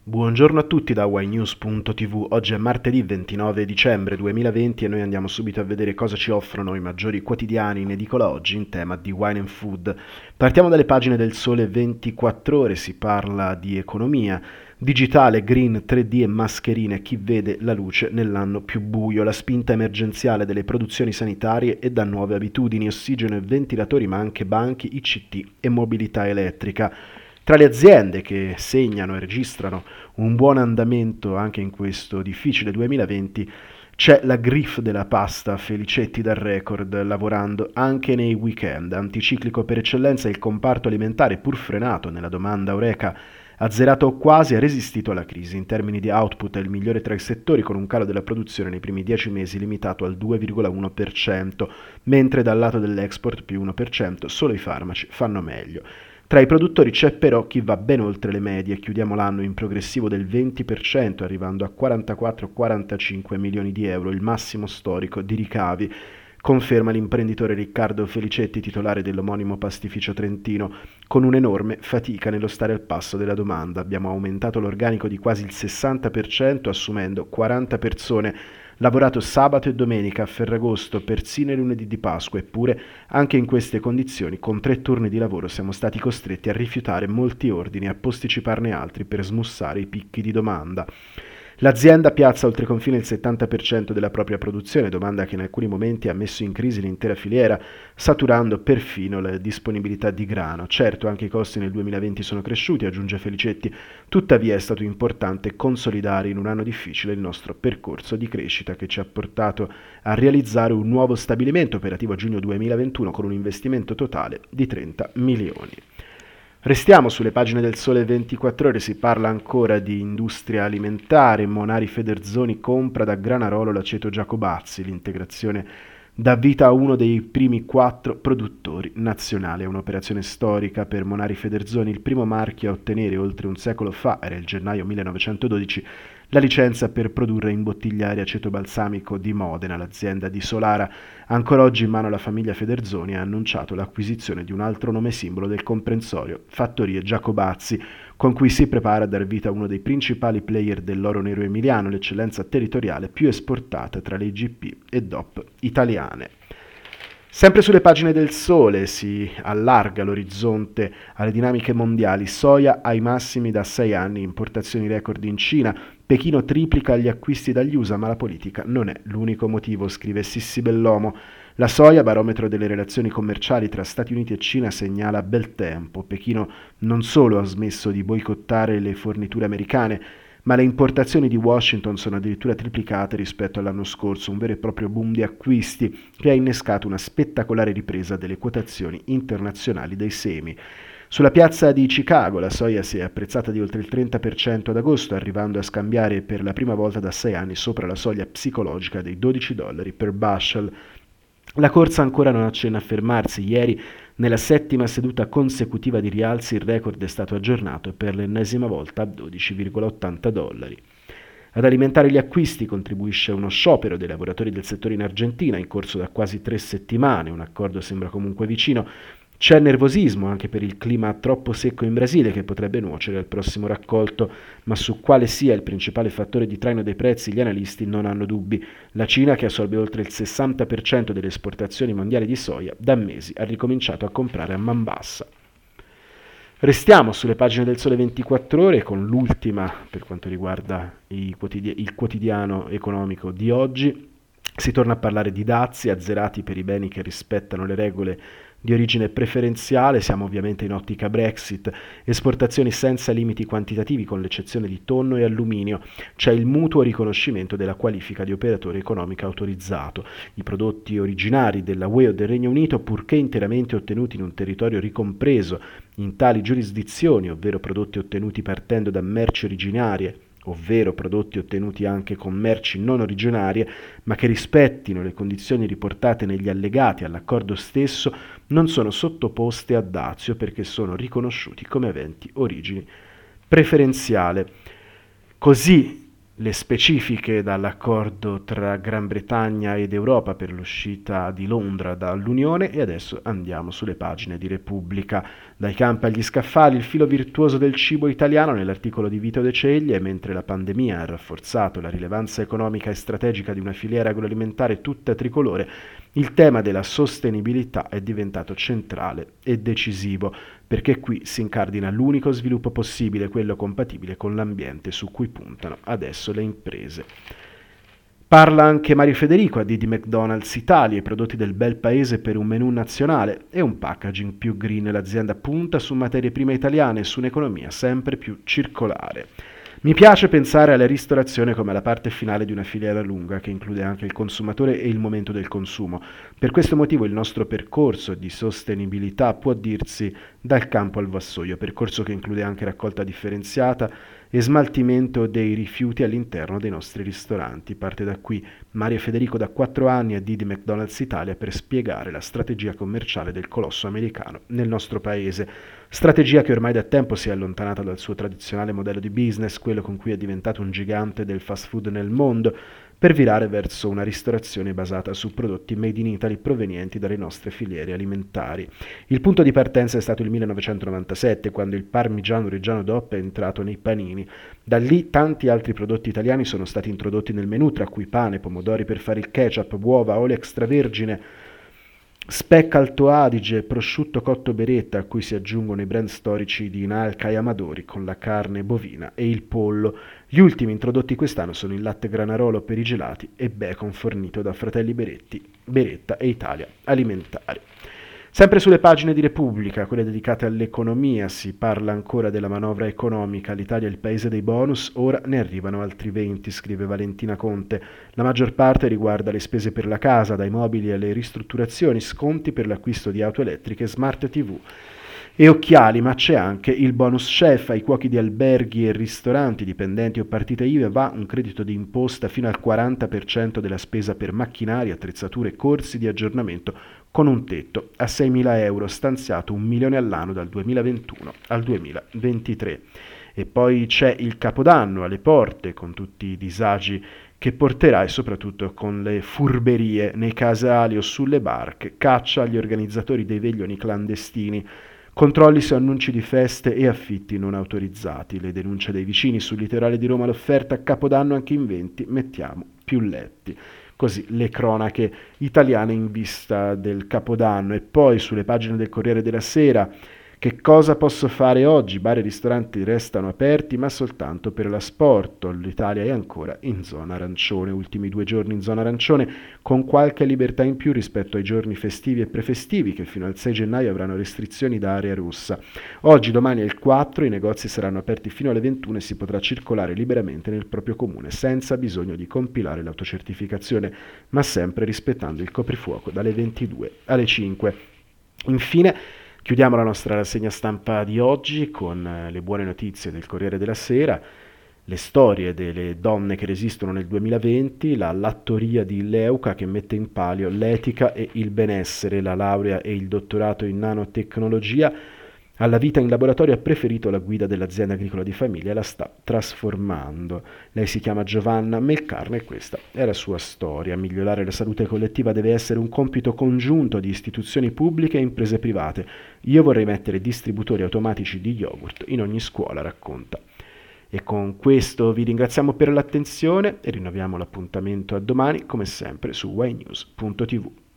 Buongiorno a tutti da ynews.tv, oggi è martedì 29 dicembre 2020 e noi andiamo subito a vedere cosa ci offrono i maggiori quotidiani in edicola oggi in tema di wine and food. Partiamo dalle pagine del Sole 24 Ore, si parla di economia, digitale, green, 3D e mascherine, chi vede la luce nell'anno più buio, la spinta emergenziale delle produzioni sanitarie e da nuove abitudini, ossigeno e ventilatori ma anche banchi, ICT e mobilità elettrica. Tra le aziende che segnano e registrano un buon andamento anche in questo difficile 2020 c'è la Griff della pasta Felicetti dal record, lavorando anche nei weekend. Anticiclico per eccellenza, il comparto alimentare, pur frenato nella domanda Horeca, azzerato o quasi, ha resistito alla crisi. In termini di output è il migliore tra i settori, con un calo della produzione nei primi 10 mesi limitato al 2,1%, mentre dal lato dell'export più 1%, solo i farmaci fanno meglio. Tra i produttori c'è però chi va ben oltre le medie, chiudiamo l'anno in progressivo del 20%, arrivando a 44-45 milioni di euro, il massimo storico di ricavi, conferma l'imprenditore Riccardo Felicetti, titolare dell'omonimo pastificio trentino, con un'enorme fatica nello stare al passo della domanda. Abbiamo aumentato l'organico di quasi il 60%, assumendo 40 persone, lavorato sabato e domenica a Ferragosto, persino il lunedì di Pasqua, eppure anche in queste condizioni, con 3 turni di lavoro, siamo stati costretti a rifiutare molti ordini e a posticiparne altri per smussare i picchi di domanda. L'azienda piazza oltre confine il 70% della propria produzione, domanda che in alcuni momenti ha messo in crisi l'intera filiera, saturando perfino la disponibilità di grano. Certo, anche i costi nel 2020 sono cresciuti, aggiunge Felicetti, tuttavia è stato importante consolidare in un anno difficile il nostro percorso di crescita che ci ha portato a realizzare un nuovo stabilimento operativo a giugno 2021 con un investimento totale di 30 milioni. Restiamo sulle pagine del Sole 24 Ore, si parla ancora di industria alimentare. Monari Federzoni compra da Granarolo l'aceto Giacobazzi, l'integrazione dà vita a uno dei primi 4 produttori nazionali. È un'operazione storica per Monari Federzoni, il primo marchio a ottenere oltre un secolo fa, era il gennaio 1912, la licenza per produrre e imbottigliare aceto balsamico di Modena. L'azienda di Solara, ancora oggi in mano alla famiglia Federzoni, ha annunciato l'acquisizione di un altro nome simbolo del comprensorio, Fattorie Giacobazzi, con cui si prepara a dar vita a uno dei principali player dell'oro nero emiliano, l'eccellenza territoriale più esportata tra le IGP e DOP italiane. Sempre sulle pagine del Sole si allarga l'orizzonte alle dinamiche mondiali, soia ai massimi da 6 anni, importazioni record in Cina, Pechino triplica gli acquisti dagli USA, ma la politica non è l'unico motivo, scrive Sissi Bellomo. La soia, barometro delle relazioni commerciali tra Stati Uniti e Cina, segnala bel tempo. Pechino non solo ha smesso di boicottare le forniture americane, ma le importazioni di Washington sono addirittura triplicate rispetto all'anno scorso, un vero e proprio boom di acquisti che ha innescato una spettacolare ripresa delle quotazioni internazionali dei semi. Sulla piazza di Chicago la soia si è apprezzata di oltre il 30% ad agosto, arrivando a scambiare per la prima volta da 6 anni sopra la soglia psicologica dei $12 per bushel. La corsa ancora non accenna a fermarsi. Ieri, nella 7ª seduta consecutiva di rialzi, il record è stato aggiornato per l'ennesima volta a $12,80. Ad alimentare gli acquisti contribuisce uno sciopero dei lavoratori del settore in Argentina, in corso da quasi 3 settimane. Un accordo sembra comunque vicino. C'è nervosismo anche per il clima troppo secco in Brasile che potrebbe nuocere al prossimo raccolto, ma su quale sia il principale fattore di traino dei prezzi gli analisti non hanno dubbi. La Cina, che assorbe oltre il 60% delle esportazioni mondiali di soia, da mesi ha ricominciato a comprare a man bassa. Restiamo sulle pagine del Sole 24 Ore con l'ultima per quanto riguarda il quotidiano economico di oggi. Si torna a parlare di dazi azzerati per i beni che rispettano le regole di origine preferenziale, siamo ovviamente in ottica Brexit, esportazioni senza limiti quantitativi con l'eccezione di tonno e alluminio, c'è il mutuo riconoscimento della qualifica di operatore economico autorizzato. I prodotti originari della UE o del Regno Unito, purché interamente ottenuti in un territorio ricompreso in tali giurisdizioni, ovvero prodotti ottenuti partendo da merci originarie, ovvero prodotti ottenuti anche con merci non originarie, ma che rispettino le condizioni riportate negli allegati all'accordo stesso, non sono sottoposte a dazio perché sono riconosciuti come aventi origine preferenziale. Così le specifiche dall'accordo tra Gran Bretagna ed Europa per l'uscita di Londra dall'Unione e adesso andiamo sulle pagine di Repubblica. Dai campi agli scaffali, il filo virtuoso del cibo italiano nell'articolo di Vito De Ceglie, mentre la pandemia ha rafforzato la rilevanza economica e strategica di una filiera agroalimentare tutta tricolore, il tema della sostenibilità è diventato centrale e decisivo, perché qui si incardina l'unico sviluppo possibile, quello compatibile con l'ambiente su cui puntano adesso le imprese. Parla anche Mario Federico a Didi McDonald's Italia, i prodotti del bel paese per un menù nazionale e un packaging più green. L'azienda punta su materie prime italiane e su un'economia sempre più circolare. Mi piace pensare alla ristorazione come alla parte finale di una filiera lunga che include anche il consumatore e il momento del consumo. Per questo motivo il nostro percorso di sostenibilità può dirsi dal campo al vassoio, percorso che include anche raccolta differenziata e smaltimento dei rifiuti all'interno dei nostri ristoranti. Parte da qui Mario Federico da 4 anni a Didi McDonald's Italia per spiegare la strategia commerciale del colosso americano nel nostro paese. Strategia che ormai da tempo si è allontanata dal suo tradizionale modello di business, quello con cui è diventato un gigante del fast food nel mondo, per virare verso una ristorazione basata su prodotti made in Italy provenienti dalle nostre filiere alimentari. Il punto di partenza è stato il 1997, quando il Parmigiano Reggiano DOP è entrato nei panini. Da lì tanti altri prodotti italiani sono stati introdotti nel menù, tra cui pane, pomodori per fare il ketchup, uova, olio extravergine, speck Alto Adige, prosciutto cotto Beretta, a cui si aggiungono i brand storici di Inalca e Amadori con la carne bovina e il pollo. Gli ultimi introdotti quest'anno sono il latte Granarolo per i gelati e bacon fornito da Fratelli Beretta e Italia Alimentari. Sempre sulle pagine di Repubblica, quelle dedicate all'economia, si parla ancora della manovra economica. L'Italia è il paese dei bonus, ora ne arrivano altri 20, scrive Valentina Conte. La maggior parte riguarda le spese per la casa, dai mobili alle ristrutturazioni, sconti per l'acquisto di auto elettriche, smart TV e occhiali, ma c'è anche il bonus chef. Ai cuochi di alberghi e ristoranti, dipendenti o partite IVA va un credito di imposta fino al 40% della spesa per macchinari, attrezzature e corsi di aggiornamento, con un tetto a 6.000 euro, stanziato 1 milione all'anno dal 2021 al 2023. E poi c'è il Capodanno alle porte, con tutti i disagi che porterà e soprattutto con le furberie nei casali o sulle barche, caccia agli organizzatori dei veglioni clandestini, controlli su annunci di feste e affitti non autorizzati, le denunce dei vicini sul litorale di Roma, l'offerta a Capodanno anche in 20, mettiamo più letti. Così le cronache italiane in vista del Capodanno. E poi sulle pagine del Corriere della Sera: che cosa posso fare oggi? Bar e ristoranti restano aperti, ma soltanto per l'asporto. L'Italia è ancora in zona arancione, ultimi 2 giorni in zona arancione, con qualche libertà in più rispetto ai giorni festivi e prefestivi, che fino al 6 gennaio avranno restrizioni da area rossa. Oggi, domani e il 4 i negozi saranno aperti fino alle 21 e si potrà circolare liberamente nel proprio comune, senza bisogno di compilare l'autocertificazione, ma sempre rispettando il coprifuoco dalle 22 alle 5. Infine, chiudiamo la nostra rassegna stampa di oggi con le buone notizie del Corriere della Sera, le storie delle donne che resistono nel 2020, la lattoria di Leuca che mette in palio l'etica e il benessere, la laurea e il dottorato in nanotecnologia. Alla vita in laboratorio ha preferito la guida dell'azienda agricola di famiglia e la sta trasformando. Lei si chiama Giovanna Melcarne e questa è la sua storia. Migliorare la salute collettiva deve essere un compito congiunto di istituzioni pubbliche e imprese private. Io vorrei mettere distributori automatici di yogurt in ogni scuola, racconta. E con questo vi ringraziamo per l'attenzione e rinnoviamo l'appuntamento a domani, come sempre, su ynews.tv.